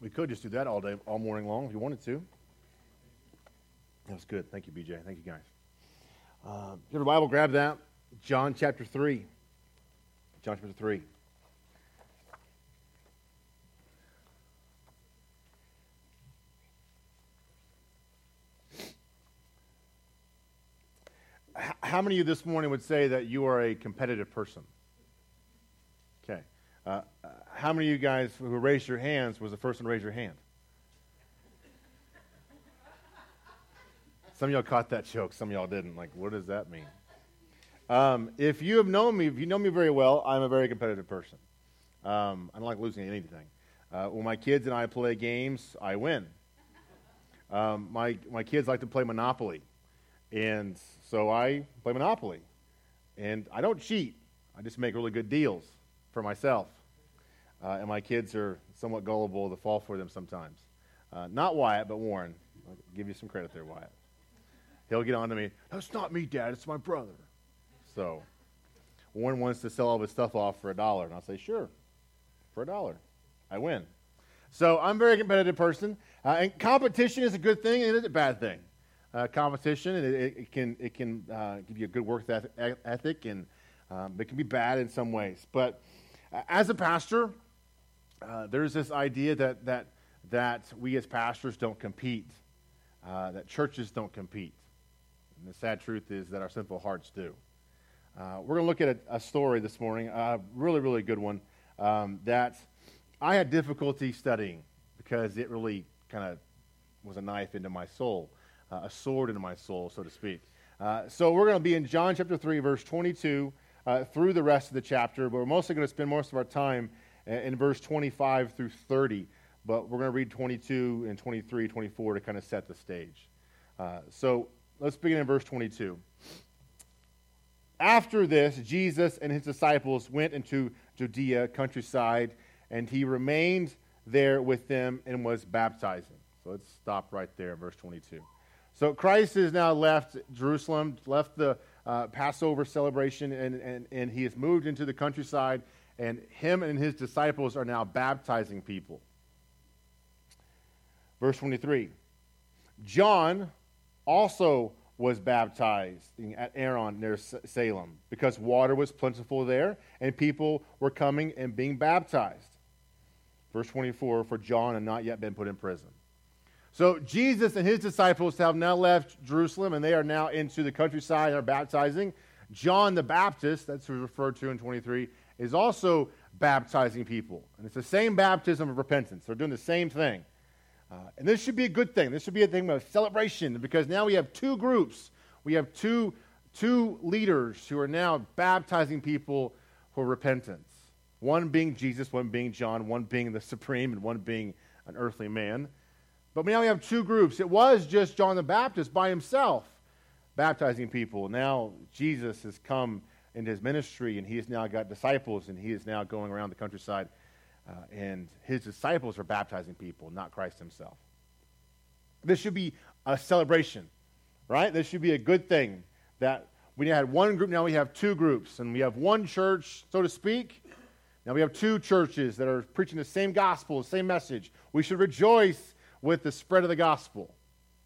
We could just do that all day, all morning long if you wanted to. That was good. Thank you, BJ. Thank you, guys. If you have a Bible, grab that. John chapter 3. John chapter 3. How many of you this morning would say that you are a competitive person? Okay. How many of you guys who raised your hands was the first one to raise your hand? Some of y'all caught that joke. Some of y'all didn't. Like, what does that mean? If you know me very well, I'm a very competitive person. I don't like losing anything. When my kids and I play games, I win. My kids like to play Monopoly. And so I play Monopoly. And I don't cheat. I just make really good deals for myself. And my kids are somewhat gullible to fall for them sometimes. Not Wyatt, but Warren. I'll give you some credit there, Wyatt. He'll get on to me, "That's not me, Dad, it's my brother." So Warren wants to sell all of his stuff off for $1. And I'll say, "Sure, for $1. I win." So I'm a very competitive person. And competition is a good thing, and it is a bad thing. Competition, it can give you a good work ethic, and it can be bad in some ways. But as a pastor, there's this idea that we as pastors don't compete, that churches don't compete. And the sad truth is that our sinful hearts do. We're going to look at a story this morning, a really, really good one, that I had difficulty studying because it really kind of was a knife into my soul, a sword into my soul, so to speak. So we're going to be in John chapter 3, verse 22, through the rest of the chapter, but we're mostly going to spend most of our time in verse 25 through 30, but we're going to read 22 and 23, 24 to kind of set the stage. So let's begin in verse 22. After this, Jesus and his disciples went into Judea countryside, and he remained there with them and was baptizing. So let's stop right there, verse 22. So Christ has now left Jerusalem, left the Passover celebration, and he has moved into the countryside, and him and his disciples are now baptizing people. Verse 23. John also was baptized at Aaron near Salem, because water was plentiful there, and people were coming and being baptized. Verse 24, for John had not yet been put in prison. So Jesus and his disciples have now left Jerusalem, and they are now into the countryside and are baptizing. John the Baptist, that's who's referred to in 23, is also baptizing people. And it's the same baptism of repentance. They're doing the same thing. And this should be a good thing. This should be a thing of celebration, because now we have two groups. We have two leaders who are now baptizing people for repentance. One being Jesus, one being John, one being the supreme, and one being an earthly man. But now we have two groups. It was just John the Baptist by himself baptizing people. Now Jesus has come into his ministry, and he has now got disciples, and he is now going around the countryside, and his disciples are baptizing people, not Christ himself. This should be a celebration, right? This should be a good thing that we had one group, now we have two groups, and we have one church, so to speak. Now we have two churches that are preaching the same gospel, the same message. We should rejoice with the spread of the gospel.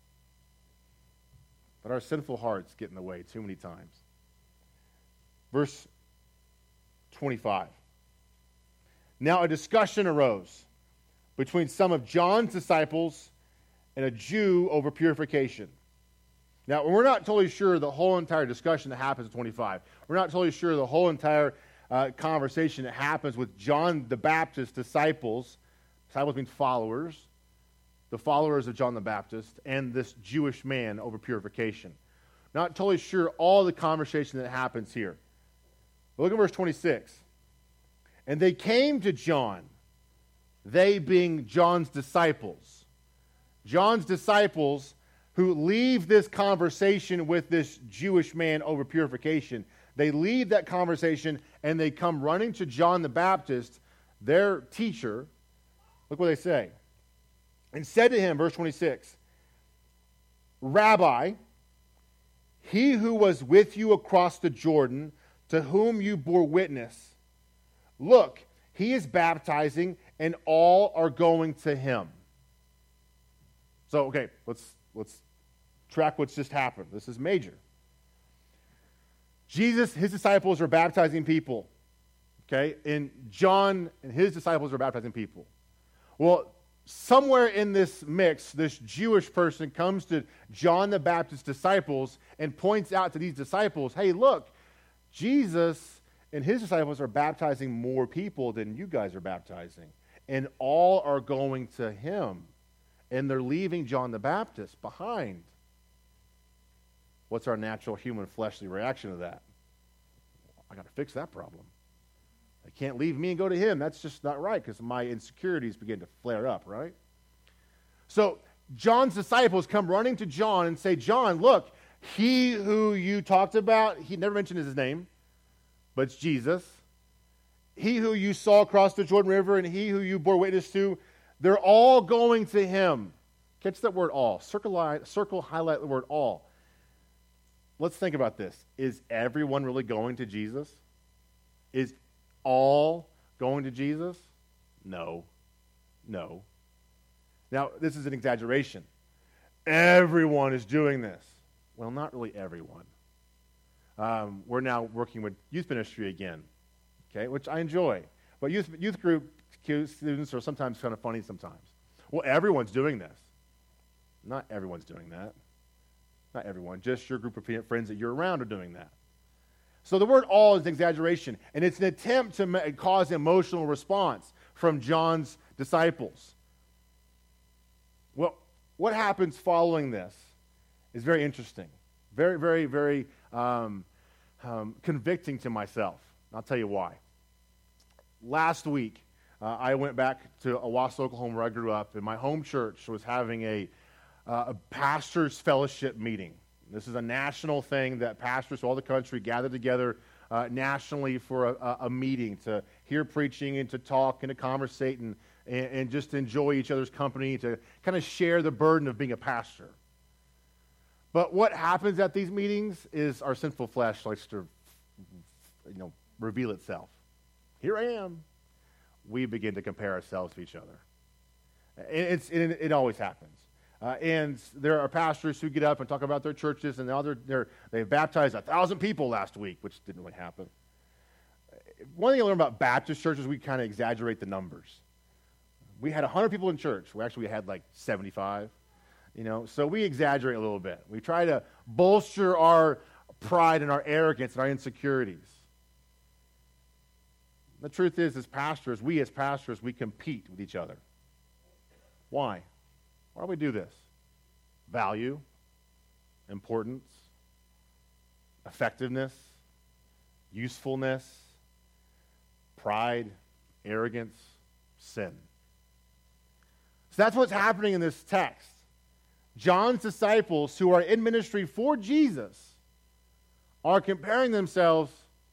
But our sinful hearts get in the way too many times. Verse 25. Now a discussion arose between some of John's disciples and a Jew over purification. Now, we're not totally sure the whole entire discussion that happens in 25. We're not totally sure the whole entire conversation that happens with John the Baptist's disciples. Disciples mean followers. The followers of John the Baptist and this Jewish man over purification. Not totally sure all the conversation that happens here. But look at verse 26. And they came to John, they being John's disciples. John's disciples who leave this conversation with this Jewish man over purification. They leave that conversation and they come running to John the Baptist, their teacher. Look what they say. And said to him, verse 26, Rabbi, he who was with you across the Jordan, to whom you bore witness, look, he is baptizing, and all are going to him. So, okay, let's track what's just happened. This is major. Jesus, his disciples are baptizing people. Okay? And John and his disciples are baptizing people. Well, somewhere in this mix, this Jewish person comes to John the Baptist's disciples and points out to these disciples, hey, look, Jesus and his disciples are baptizing more people than you guys are baptizing. And all are going to him. And they're leaving John the Baptist behind. What's our natural human fleshly reaction to that? I got to fix that problem. They can't leave me and go to him. That's just not right because my insecurities begin to flare up, right? So John's disciples come running to John and say, John, look, he who you talked about, he never mentioned his name, but it's Jesus. He who you saw across the Jordan River and he who you bore witness to, they're all going to him. Catch that word all. Circle, highlight the word all. Let's think about this. Is everyone really going to Jesus? Is all going to Jesus? No. No. Now, this is an exaggeration. Everyone is doing this. Well, not really everyone. We're now working with youth ministry again, okay, which I enjoy. But youth group students are sometimes kind of funny sometimes. Well, everyone's doing this. Not everyone's doing that. Not everyone. Just your group of friends that you're around are doing that. So the word all is an exaggeration, and it's an attempt to cause emotional response from John's disciples. Well, what happens following this is very interesting. Very, very, very convicting to myself. I'll tell you why. Last week, I went back to Owasso, Oklahoma, where I grew up, and my home church was having a pastor's fellowship meeting. This is a national thing that pastors from all the country gather together nationally for a meeting to hear preaching and to talk and to conversate and just enjoy each other's company, to kind of share the burden of being a pastor. But what happens at these meetings is our sinful flesh likes to, reveal itself. Here I am. We begin to compare ourselves to each other. It always happens. And there are pastors who get up and talk about their churches, and now they've baptized 1,000 people last week, which didn't really happen. One thing I learned about Baptist churches, we kind of exaggerate the numbers. We had 100 people in church. We had like 75. So we exaggerate a little bit. We try to bolster our pride and our arrogance and our insecurities. The truth is, as pastors, we compete with each other. Why? Why do we do this? Value, importance, effectiveness, usefulness, pride, arrogance, sin. So that's what's happening in this text. John's disciples, who are in ministry for Jesus, are comparing themselves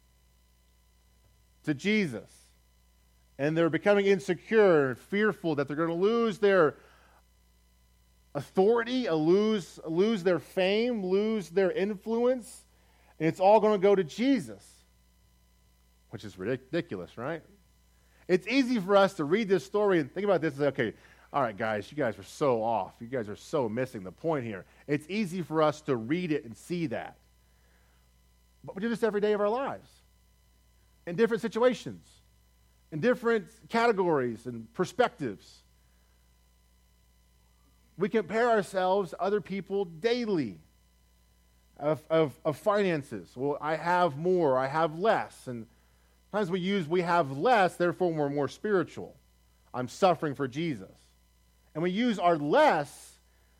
to Jesus. And they're becoming insecure and fearful that they're going to lose their authority, lose their fame, lose their influence, and it's all going to go to Jesus, which is ridiculous, right? It's easy for us to read this story and think about this and say, okay, all right, guys, you guys are so off. You guys are so missing the point here. It's easy for us to read it and see that. But we do this every day of our lives, in different situations, in different categories and perspectives. We compare ourselves to other people daily of finances. Well, I have more, I have less. And sometimes we have less, therefore we're more spiritual. I'm suffering for Jesus. And we use our less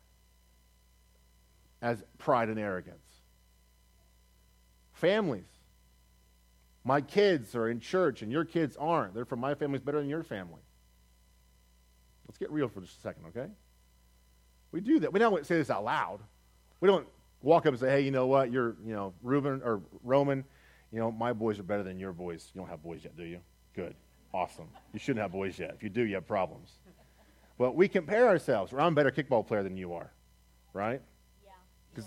as pride and arrogance. Families. My kids are in church and your kids aren't. Therefore my family's better than your family. Let's get real for just a second, okay? We do that. We don't say this out loud. We don't walk up and say, hey, you know what? You're, Reuben or Roman, my boys are better than your boys. You don't have boys yet, do you? Good. Awesome. You shouldn't have boys yet. If you do, you have problems. Well, we compare ourselves. I'm a better kickball player than you are, right? Yeah.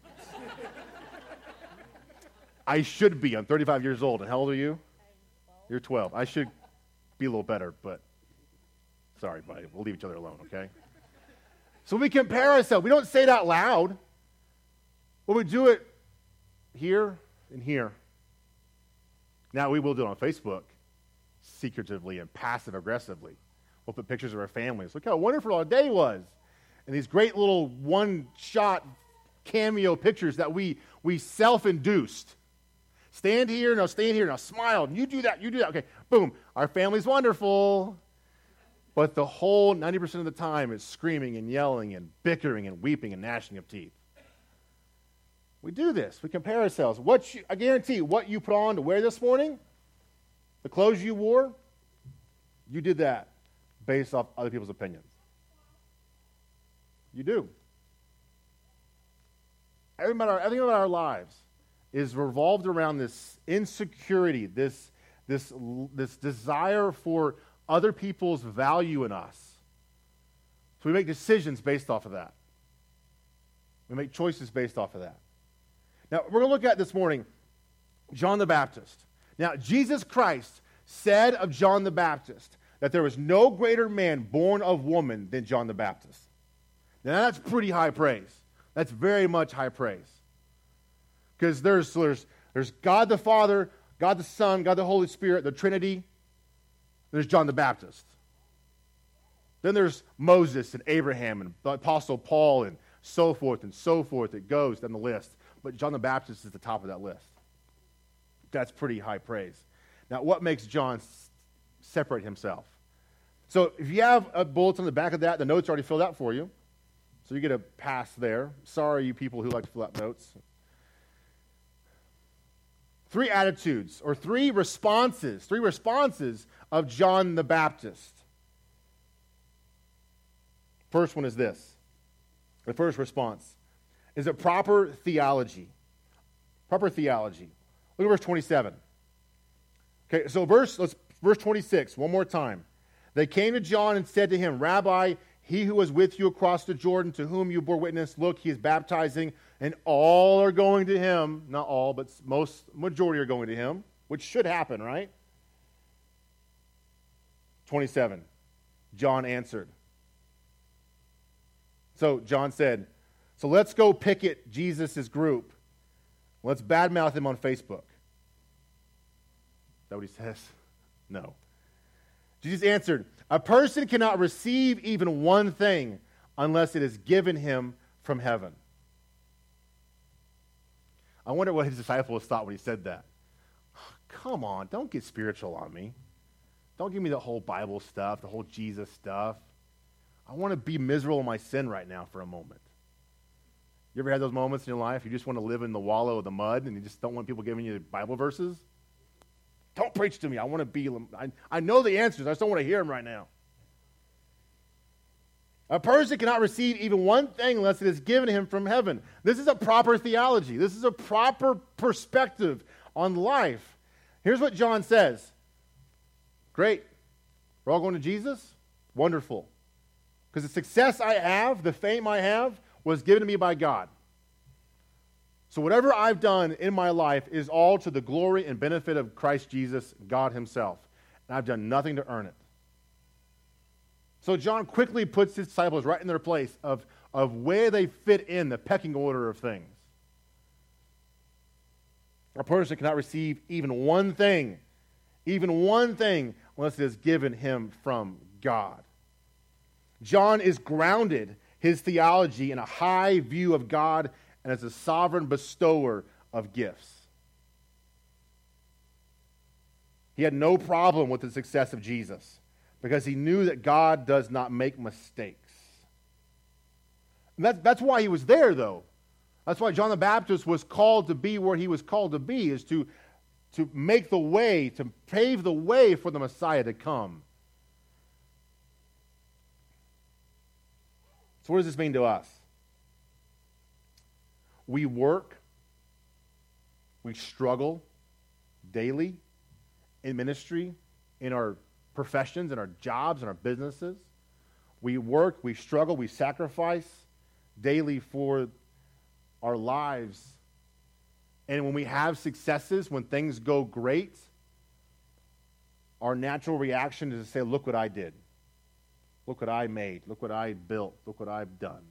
I should be. I'm 35 years old. And how old are you? 12. You're 12. I should be a little better, but Sorry, buddy. We'll leave each other alone, okay? So we compare ourselves. We don't say it out loud, but we do it here and here. Now, we will do it on Facebook, secretively and passive-aggressively. We'll put pictures of our families. Look how wonderful our day was. And these great little one-shot cameo pictures that we self-induced. Stand here, now smile, and you do that. Okay, boom, our family's wonderful. But the whole 90% of the time is screaming and yelling and bickering and weeping and gnashing of teeth. We do this. We compare ourselves. I guarantee what you put on to wear this morning, the clothes you wore, you did that based off other people's opinions. You do. Everything about our lives is revolved around this insecurity, this desire for other people's value in us. So we make decisions based off of that. We make choices based off of that. Now, we're going to look at this morning John the Baptist. Now, Jesus Christ said of John the Baptist that there was no greater man born of woman than John the Baptist. Now, that's pretty high praise. That's very much high praise. Because there's God the Father, God the Son, God the Holy Spirit, the Trinity. There's John the Baptist. Then there's Moses and Abraham and the Apostle Paul and so forth and so forth. It goes down the list. But John the Baptist is the top of that list. That's pretty high praise. Now, what makes John separate himself? So if you have a bullet on the back of that, the notes are already filled out for you. So you get a pass there. Sorry, you people who like to fill out notes. 3 attitudes or 3 responses of John the Baptist. First one is this. The first response is a proper theology. Proper theology. Look at verse 27. Okay, so verse 26, one more time. They came to John and said to him, Rabbi, he who was with you across the Jordan, to whom you bore witness, look, he is baptizing, and all are going to him. Not all, but majority are going to him, which should happen, right? 27. John answered. So John said, so let's go picket Jesus' group. Let's badmouth him on Facebook. Is that what he says? No. Jesus answered, a person cannot receive even one thing unless it is given him from heaven. I wonder what his disciples thought when he said that. Come on, don't get spiritual on me. Don't give me the whole Bible stuff, the whole Jesus stuff. I want to be miserable in my sin right now for a moment. You ever had those moments in your life you just want to live in the wallow of the mud and you just don't want people giving you Bible verses? Don't preach to me. I want to be, I know the answers. I just don't want to hear them right now. A person cannot receive even one thing unless it is given him from heaven. This is a proper theology. This is a proper perspective on life. Here's what John says. Great. We're all going to Jesus? Wonderful. Because the success I have, the fame I have, was given to me by God. So whatever I've done in my life is all to the glory and benefit of Christ Jesus, God himself. And I've done nothing to earn it. So John quickly puts his disciples right in their place of where they fit in the pecking order of things. A person cannot receive even one thing, unless it is given him from God. John is grounded his theology in a high view of God and as a sovereign bestower of gifts. He had no problem with the success of Jesus because he knew that God does not make mistakes. And that's why he was there, though. That's why John the Baptist was called to be where he was called to be, is to make the way, to pave the way for the Messiah to come. So what does this mean to us? We work, we struggle daily in ministry, in our professions, in our jobs, in our businesses. We work, we struggle, we sacrifice daily for our lives. And when we have successes, when things go great, our natural reaction is to say, look what I did. Look what I made. Look what I built. Look what I've done.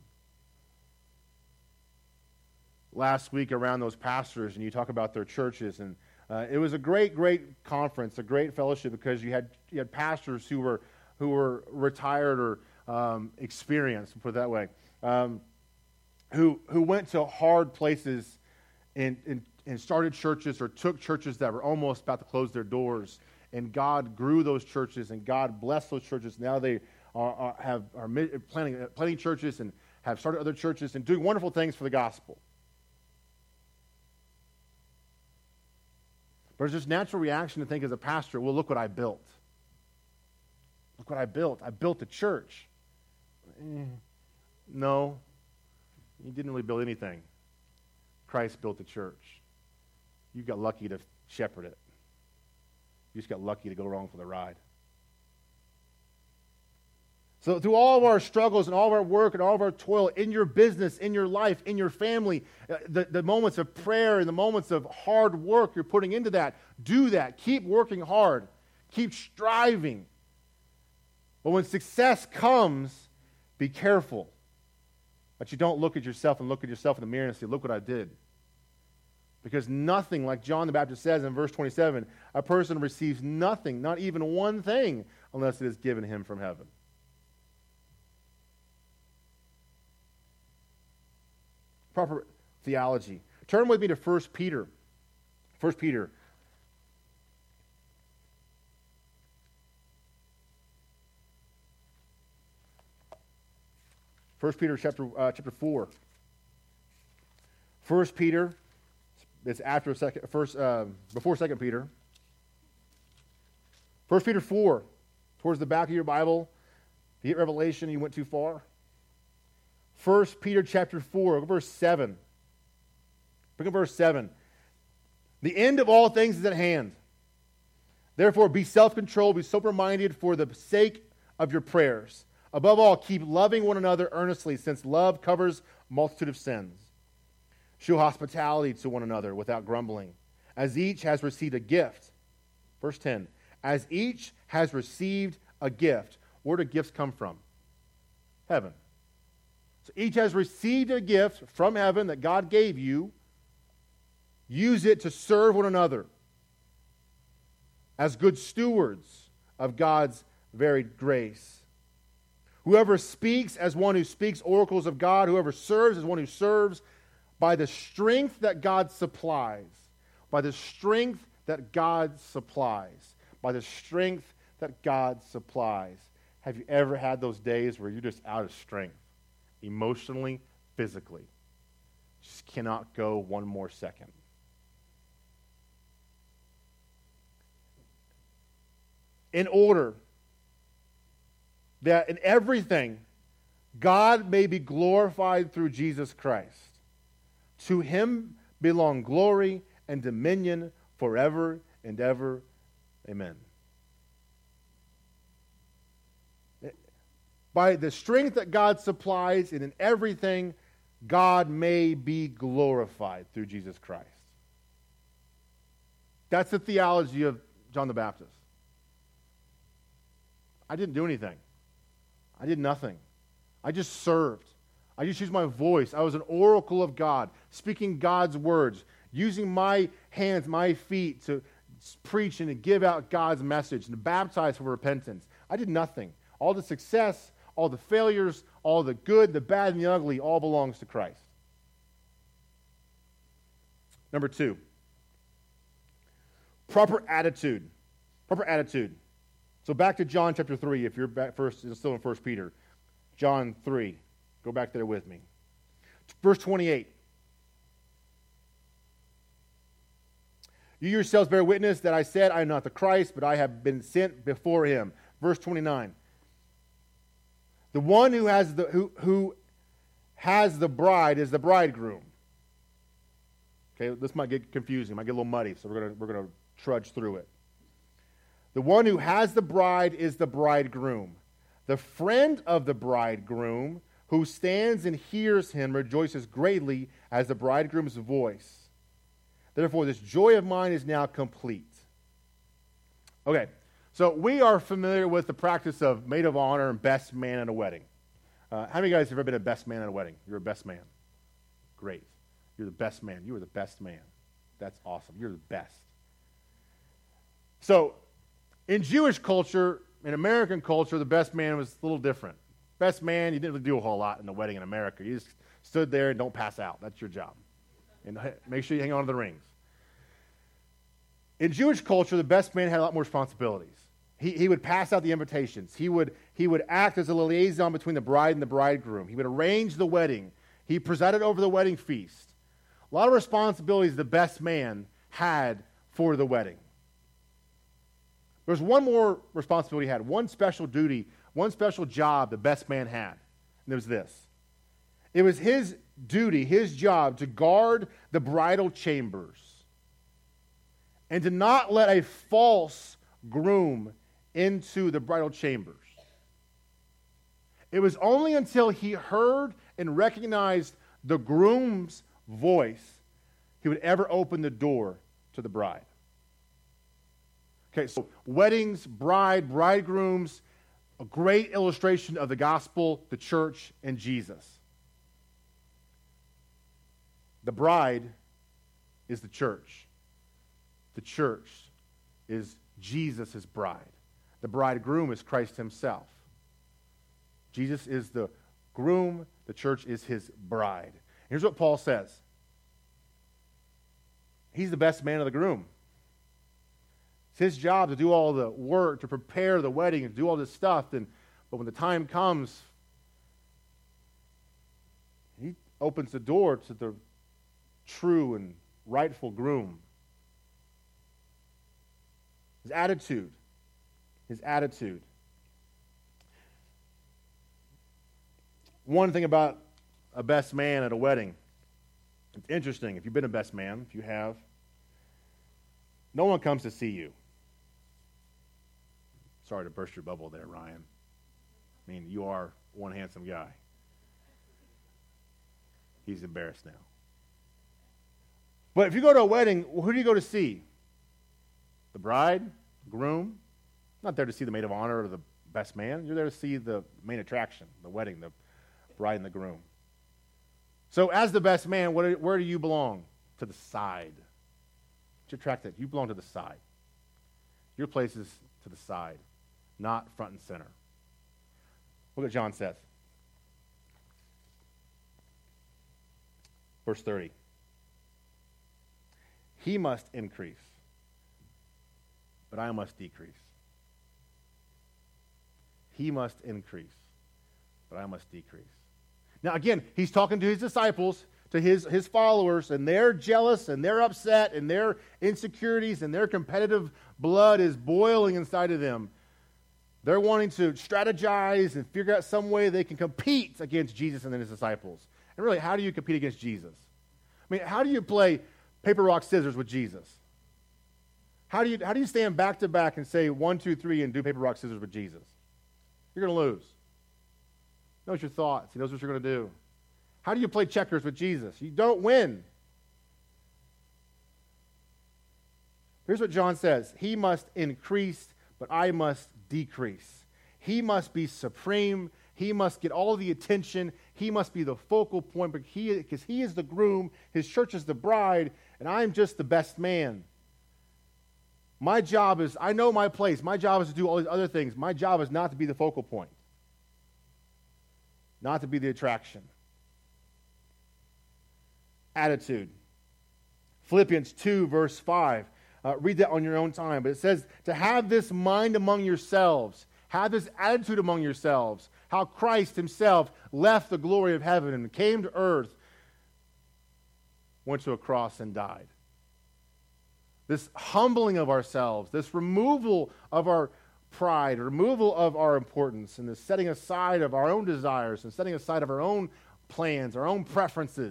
Last week around those pastors, and you talk about their churches, and it was a great, great conference, a great fellowship, because you had pastors who were retired or experienced, put it that way, who went to hard places and started churches or took churches that were almost about to close their doors, and God grew those churches, and God blessed those churches. Now they are planting churches and have started other churches and doing wonderful things for the gospel. But there's this natural reaction to think as a pastor, well, look what I built. Look what I built. I built a church. No, you didn't really build anything. Christ built the church. You got lucky to shepherd it. You just got lucky to go along for the ride. So through all of our struggles and all of our work and all of our toil in your business, in your life, in your family, the moments of prayer and the moments of hard work you're putting into that, do that. Keep working hard. Keep striving. But when success comes, be careful that you don't look at yourself in the mirror and say, look what I did. Because nothing, like John the Baptist says in verse 27, a person receives nothing, not even one thing, unless it is given him from heaven. Proper theology. Turn with me to 1 Peter. 1 Peter. 1 Peter chapter 4. 1 Peter, it's before 2 Peter. 1 Peter 4, towards the back of your Bible. If you hit Revelation, you went too far. 1 Peter chapter 4, verse 7. Bring up verse 7. The end of all things is at hand. Therefore, be self-controlled, be sober-minded for the sake of your prayers. Above all, keep loving one another earnestly, since love covers a multitude of sins. Show hospitality to one another without grumbling, as each has received a gift. Verse 10. As each has received a gift. Where do gifts come from? Heaven. So each has received a gift from heaven that God gave you. Use it to serve one another as good stewards of God's varied grace. Whoever speaks as one who speaks oracles of God, whoever serves as one who serves by the strength that God supplies. By the strength that God supplies. By the strength that God supplies. Have you ever had those days where you're just out of strength? Emotionally, physically. Just cannot go one more second. In order that in everything, God may be glorified through Jesus Christ. To him belong glory and dominion forever and ever. Amen. By the strength that God supplies and in everything, God may be glorified through Jesus Christ. That's the theology of John the Baptist. I didn't do anything. I did nothing. I just served. I just used my voice. I was an oracle of God, speaking God's words, using my hands, my feet to preach and to give out God's message and to baptize for repentance. I did nothing. All the success, all the failures, all the good, the bad, and the ugly all belongs to Christ. Number 2, proper attitude. Proper attitude. So back to John chapter 3, if you're back first, it's still in 1 Peter. John 3. Go back there with me. Verse 28. You yourselves bear witness that I said, I am not the Christ, but I have been sent before him. Verse 29. The one who has the bride is the bridegroom. Okay, this might get confusing, might get a little muddy, so we're gonna trudge through it. The one who has the bride is the bridegroom. The friend of the bridegroom who stands and hears him rejoices greatly as the bridegroom's voice. Therefore, this joy of mine is now complete. Okay, So we are familiar with the practice of maid of honor and best man at a wedding. How many of you guys have ever been a best man at a wedding? You're a best man. Great. You're the best man. You are the best man. That's awesome. You're the best. So in Jewish culture, in American culture, the best man was a little different. Best man, you didn't really do a whole lot in the wedding in America. You just stood there and don't pass out. That's your job. And make sure you hang on to the rings. In Jewish culture, the best man had a lot more responsibilities. He would pass out the invitations. He would act as a liaison between the bride and the bridegroom. He would arrange the wedding. He presided over the wedding feast. A lot of responsibilities the best man had for the wedding. There's one more responsibility he had, one special duty, one special job the best man had. And it was this. It was his duty, his job, to guard the bridal chambers and to not let a false groom into the bridal chambers. It was only until he heard and recognized the groom's voice he would ever open the door to the bride. Okay, so weddings, bridegrooms, a great illustration of the gospel, the church, and Jesus. The bride is the church. The church is Jesus' bride. The bridegroom is Christ himself. Jesus is the groom. The church is his bride. Here's what Paul says. He's the best man of the groom. It's his job to do all the work, to prepare the wedding, and do all this stuff. But when the time comes, he opens the door to the true and rightful groom. His attitude. One thing about a best man at a wedding, it's interesting. If you've been a best man, if you have, no one comes to see you. Sorry to burst your bubble there, Ryan. I mean, you are one handsome guy. He's embarrassed now. But if you go to a wedding, who do you go to see? The bride, the groom? Not there to see the maid of honor or the best man. You're there to see the main attraction, the wedding, the bride and the groom. So as the best man, where do you belong? To the side. What you attract that? You belong to the side. Your place is to the side, not front and center. Look what John says. Verse 30. He must increase, but I must decrease. He must increase, but I must decrease. Now again, he's talking to his disciples, to his followers, and they're jealous, and they're upset, and their insecurities, and their competitive blood is boiling inside of them. They're wanting to strategize and figure out some way they can compete against Jesus and his disciples. And really, how do you compete against Jesus? I mean, how do you play paper, rock, scissors with Jesus? How do you stand back to back and say 1, 2, 3 and do paper, rock, scissors with Jesus? You're going to lose. He knows your thoughts. He knows what you're going to do. How do you play checkers with Jesus? You don't win. Here's what John says. He must increase, but I must decrease. He must be supreme. He must get all the attention. He must be the focal point because he is the groom. His church is the bride, and I'm just the best man. My job is, I know my place. My job is to do all these other things. My job is not to be the focal point, not to be the attraction. Attitude. Philippians 2, verse 5. Read that on your own time. But it says, to have this mind among yourselves, have this attitude among yourselves, how Christ himself left the glory of heaven and came to earth, went to a cross and died. This humbling of ourselves, this removal of our pride, removal of our importance, and the setting aside of our own desires and setting aside of our own plans, our own preferences,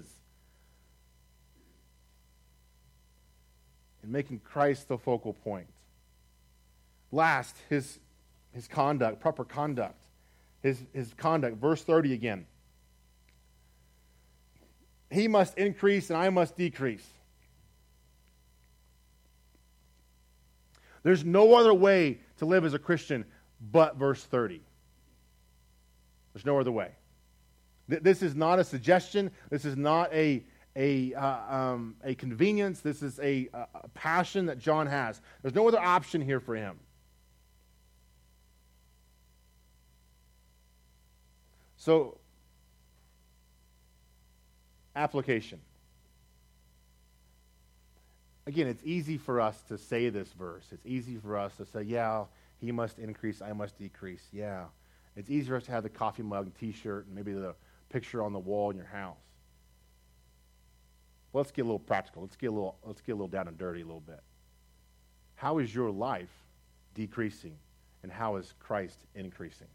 and making Christ the focal point. Last, his conduct, proper conduct. His conduct, verse 30 again. He must increase and I must decrease. There's no other way to live as a Christian but verse 30. There's no other way. This is not a suggestion. This is not a convenience. This is a passion that John has. There's no other option here for him. So, application. Again, it's easy for us to say this verse. It's easy for us to say, yeah, he must increase, I must decrease. Yeah. It's easy for us to have the coffee mug and t-shirt and maybe the picture on the wall in your house. Well, let's get a little practical. Let's get a little down and dirty a little bit. How is your life decreasing, and how is Christ increasing?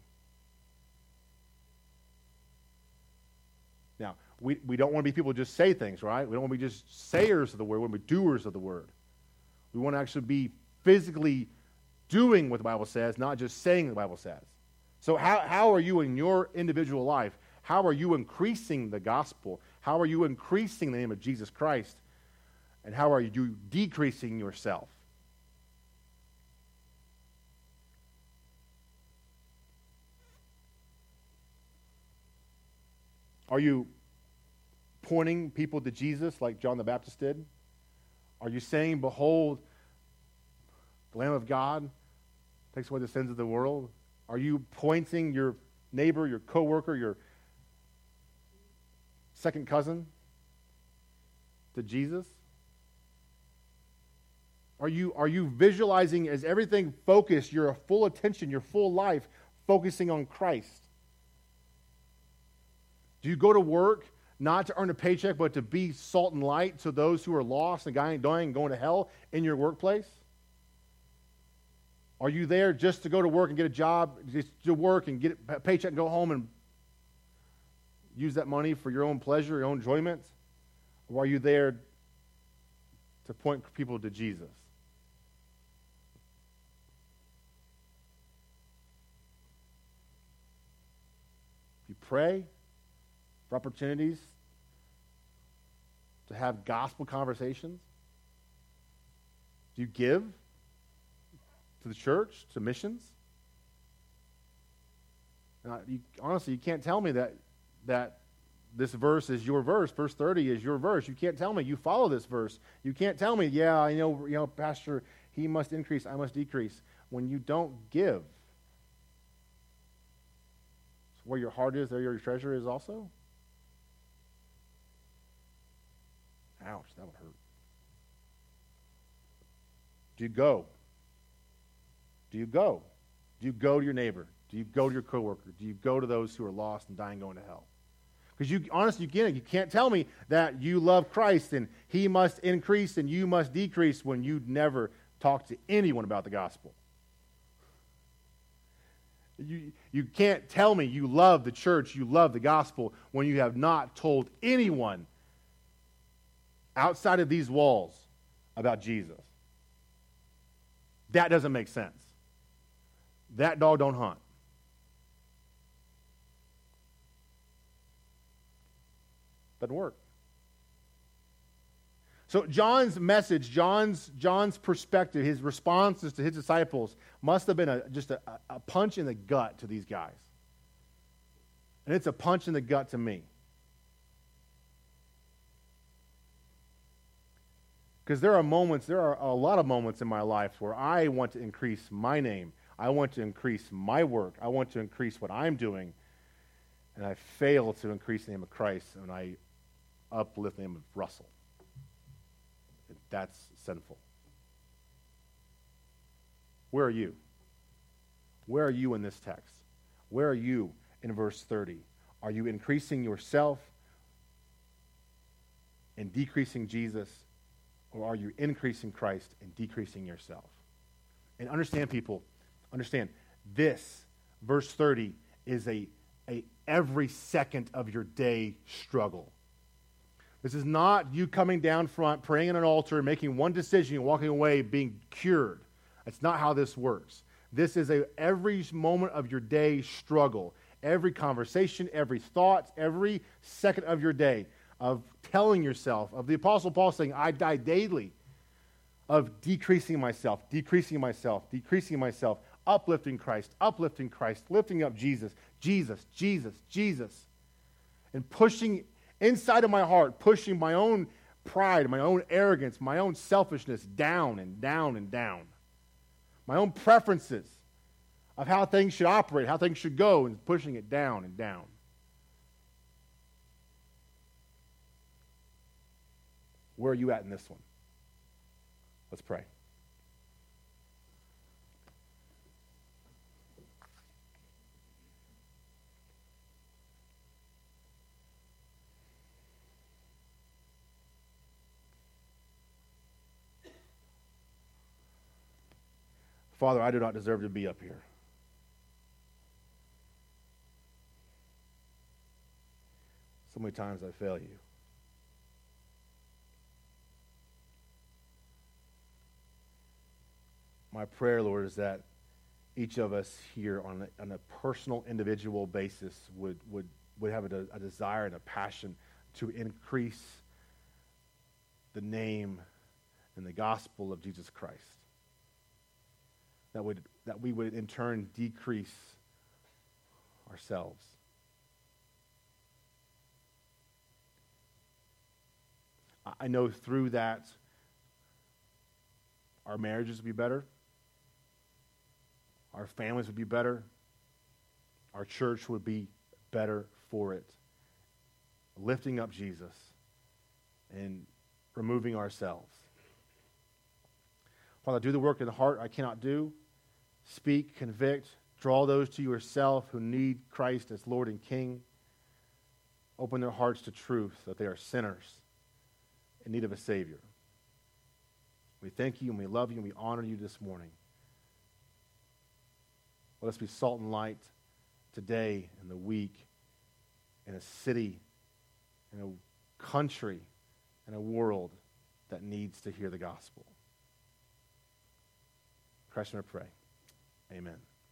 Now, we don't want to be people who just say things, right? We don't want to be just sayers of the word. We want to be doers of the word. We want to actually be physically doing what the Bible says, not just saying what the Bible says. So how are you in your individual life? How are you increasing the gospel? How are you increasing the name of Jesus Christ? And how are you decreasing yourself? Are you pointing people to Jesus like John the Baptist did? Are you saying, behold, the Lamb of God takes away the sins of the world? Are you pointing your neighbor, your coworker, your second cousin to Jesus? Are you visualizing as everything focused, your full attention, your full life focusing on Christ? Do you go to work not to earn a paycheck, but to be salt and light to those who are lost and dying and going to hell in your workplace? Are you there just to go to work and get a job, just to work and get a paycheck and go home and use that money for your own pleasure, your own enjoyment? Or are you there to point people to Jesus? You pray for opportunities to have gospel conversations? Do you give to the church, to missions? Honestly, you can't tell me that this verse is your verse. Verse 30 is your verse. You can't tell me you follow this verse. You can't tell me, yeah, I know, Pastor, he must increase, I must decrease, when you don't give. So where your heart is, there your treasure is also? Ouch, that would hurt. Do you go? Do you go? Do you go to your neighbor? Do you go to your coworker? Do you go to those who are lost and dying going to hell? Because you can't tell me that you love Christ and he must increase and you must decrease when you never talk to anyone about the gospel. You can't tell me you love the church, you love the gospel, when you have not told anyone outside of these walls about Jesus. That doesn't make sense. That dog don't hunt. Doesn't work. So John's message, John's perspective, his responses to his disciples must have been just a punch in the gut to these guys. And it's a punch in the gut to me. Because there are a lot of moments in my life where I want to increase my name. I want to increase my work. I want to increase what I'm doing. And I fail to increase the name of Christ, and I uplift the name of Russell. That's sinful. Where are you? Where are you in this text? Where are you in verse 30? Are you increasing yourself and decreasing Jesus? Or are you increasing Christ and decreasing yourself? And understand, people, this, verse 30, is a every second of your day struggle. This is not you coming down front, praying in an altar, making one decision and walking away being cured. That's not how this works. This is every moment of your day struggle. Every conversation, every thought, every second of your day of telling yourself, of the Apostle Paul saying, I die daily. of decreasing myself, uplifting Christ, lifting up Jesus, and pushing inside of my heart, pushing my own pride, my own arrogance, my own selfishness down and down and down. My own preferences of how things should operate, how things should go, and pushing it down and down. Where are you at in this one? Let's pray. Father, I do not deserve to be up here. So many times I fail you. My prayer, Lord, is that each of us here on a personal, individual basis would have a desire and a passion to increase the name and the gospel of Jesus Christ. That we would in turn decrease ourselves. I know through that our marriages would be better, our families would be better, our church would be better for it. Lifting up Jesus and removing ourselves. Father, do the work in the heart I cannot do. Speak, convict, draw those to yourself who need Christ as Lord and King. Open their hearts to truth that they are sinners in need of a Savior. We thank you and we love you and we honor you this morning. Let us be salt and light today, in the week, in a city, in a country, in a world that needs to hear the gospel. Christ, I pray. Amen.